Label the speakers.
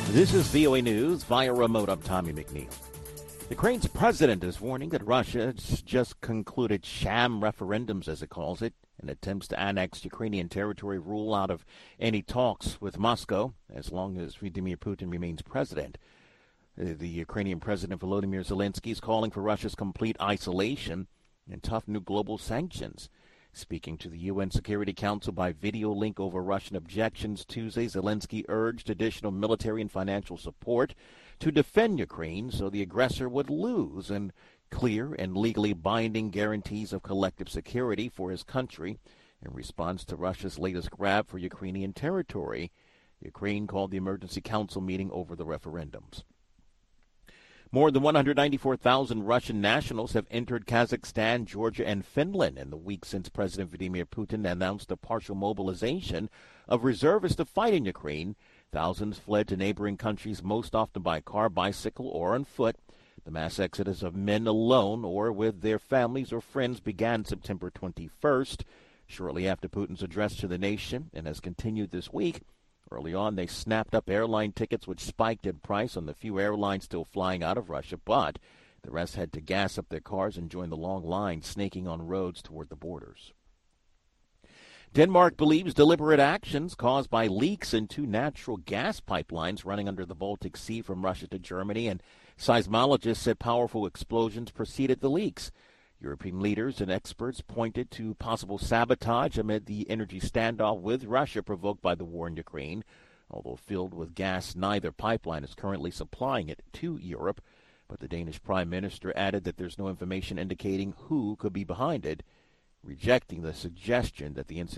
Speaker 1: This is VOA News via remote. I'm Tommy McNeil. Ukraine's president is warning that Russia has just concluded sham referendums, as it calls it, and attempts to annex Ukrainian territory rule out of any talks with Moscow as long as Vladimir Putin remains president. The Ukrainian President Volodymyr Zelensky is calling for Russia's complete isolation and tough new global sanctions. Speaking to the UN Security Council by video link over Russian objections Tuesday, Zelensky urged additional military and financial support to defend Ukraine so the aggressor would lose, and clear and legally binding guarantees of collective security for his country in response to Russia's latest grab for Ukrainian territory. Ukraine called the emergency council meeting over the referendums. More than 194,000 Russian nationals have entered Kazakhstan, Georgia, and Finland in the week since President Vladimir Putin announced a partial mobilization of reservists to fight in Ukraine. Thousands fled to neighboring countries, most often by car, bicycle, or on foot. The mass exodus of men alone or with their families or friends began September 21st, shortly after Putin's address to the nation, and has continued this week. Early on, they snapped up airline tickets, which spiked in price on the few airlines still flying out of Russia, but the rest had to gas up their cars and join the long line snaking on roads toward the borders. Denmark believes deliberate actions caused by leaks in two natural gas pipelines running under the Baltic Sea from Russia to Germany, and seismologists said powerful explosions preceded the leaks. European leaders and experts pointed to possible sabotage amid the energy standoff with Russia provoked by the war in Ukraine. Although filled with gas, neither pipeline is currently supplying it to Europe. But the Danish Prime Minister added that there's no information indicating who could be behind it, rejecting the suggestion that the incident